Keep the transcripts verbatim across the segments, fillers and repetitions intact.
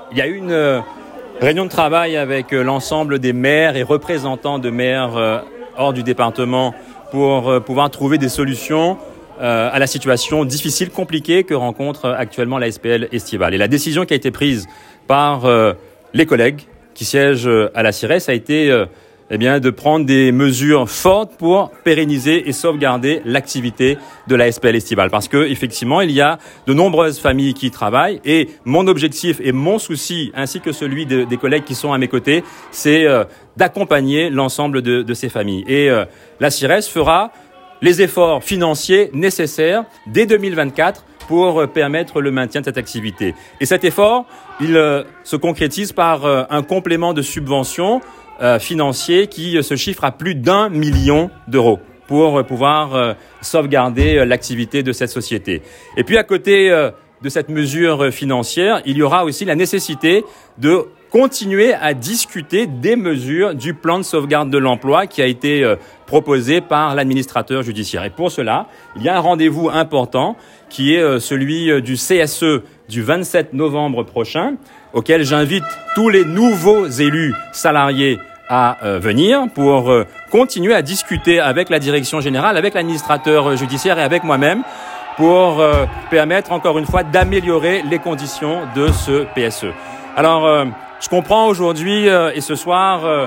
Il y a eu une euh, réunion de travail avec euh, l'ensemble des maires et représentants de maires euh, hors du département pour euh, pouvoir trouver des solutions euh, à la situation difficile, compliquée que rencontre actuellement la S P L estivale. Et la décision qui a été prise par euh, les collègues qui siègent à la CIRES a été euh, eh bien, de prendre des mesures fortes pour pérenniser et sauvegarder l'activité de la S P L estivale. Parce que, effectivement, il y a de nombreuses familles qui y travaillent et mon objectif et mon souci, ainsi que celui de, des collègues qui sont à mes côtés, c'est euh, d'accompagner l'ensemble de, de ces familles. Et euh, la CIRES fera les efforts financiers nécessaires dès deux mille vingt-quatre pour permettre le maintien de cette activité. Et cet effort, il euh, se concrétise par euh, un complément de subvention euh, financier qui euh, se chiffre à plus d'un million d'euros pour euh, pouvoir euh, sauvegarder euh, l'activité de cette société. Et puis à côté euh, de cette mesure financière, il y aura aussi la nécessité de continuer à discuter des mesures du plan de sauvegarde de l'emploi qui a été euh, proposé par l'administrateur judiciaire. Et pour cela, il y a un rendez-vous important qui est euh, celui euh, du C S E du vingt-sept novembre prochain, auquel j'invite tous les nouveaux élus salariés à euh, venir pour euh, continuer à discuter avec la direction générale, avec l'administrateur judiciaire et avec moi-même pour euh, permettre encore une fois d'améliorer les conditions de ce P S E. Alors, euh, je comprends aujourd'hui euh, et ce soir euh,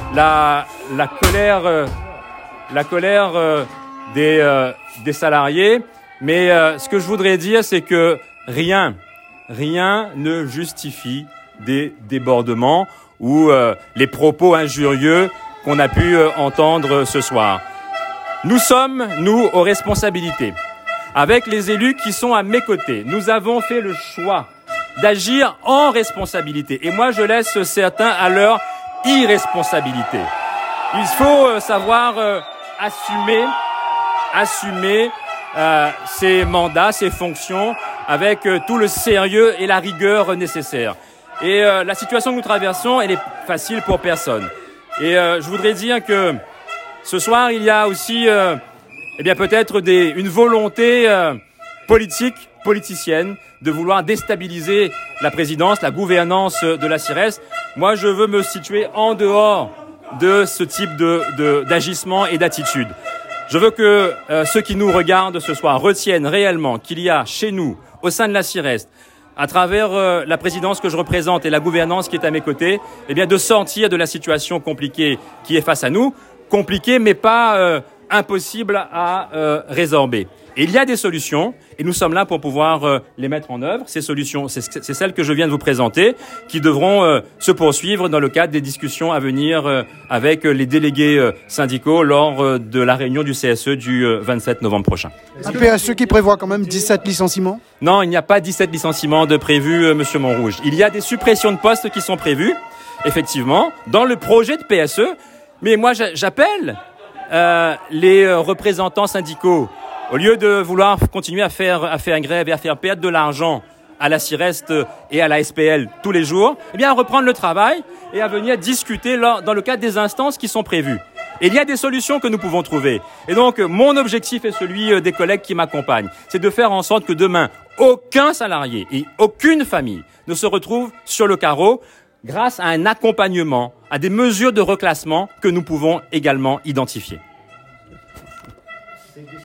la, la colère, euh, la colère euh, des, euh, des salariés, mais euh, ce que je voudrais dire, c'est que rien, rien ne justifie des débordements ou euh, les propos injurieux qu'on a pu euh, entendre ce soir. Nous sommes, nous, aux responsabilités. Avec les élus qui sont à mes côtés, nous avons fait le choix d'agir en responsabilité. Et moi, je laisse certains à leur irresponsabilité. Il faut euh, savoir euh, assumer, assumer euh, ses mandats, ses fonctions avec euh, tout le sérieux et la rigueur nécessaires. Et euh, la situation que nous traversons, elle est facile pour personne. Et euh, je voudrais dire que ce soir, il y a aussi euh, eh bien peut-être des, une volonté euh, politique, politicienne, de vouloir déstabiliser la présidence, la gouvernance de la CIRES. Moi, je veux me situer en dehors de ce type de, de, d'agissement et d'attitude. Je veux que euh, ceux qui nous regardent ce soir retiennent réellement qu'il y a chez nous, au sein de la CIRES, à travers euh, la présidence que je représente et la gouvernance qui est à mes côtés, eh bien de sortir de la situation compliquée qui est face à nous, compliquée mais pas euh, impossible à euh, résorber. Et il y a des solutions et nous sommes là pour pouvoir euh, les mettre en œuvre. Ces solutions, c'est, c'est celles que je viens de vous présenter, qui devront euh, se poursuivre dans le cadre des discussions à venir euh, avec les délégués euh, syndicaux lors euh, de la réunion du C S E du euh, vingt-sept novembre prochain. Un P S E qui prévoit quand même dix-sept licenciements ? Non, il n'y a pas dix-sept licenciements de prévus, euh, Monsieur Montrouge. Il y a des suppressions de postes qui sont prévues, effectivement, dans le projet de P S E. Mais moi, j'appelle euh, les représentants syndicaux, au lieu de vouloir continuer à faire, à faire grève et à faire perdre de l'argent à la CIRES et à la S P L tous les jours, eh bien à reprendre le travail et à venir discuter là, dans le cadre des instances qui sont prévues. Et il y a des solutions que nous pouvons trouver. Et donc, mon objectif et celui des collègues qui m'accompagnent, c'est de faire en sorte que demain, aucun salarié et aucune famille ne se retrouve sur le carreau grâce à un accompagnement, à des mesures de reclassement que nous pouvons également identifier.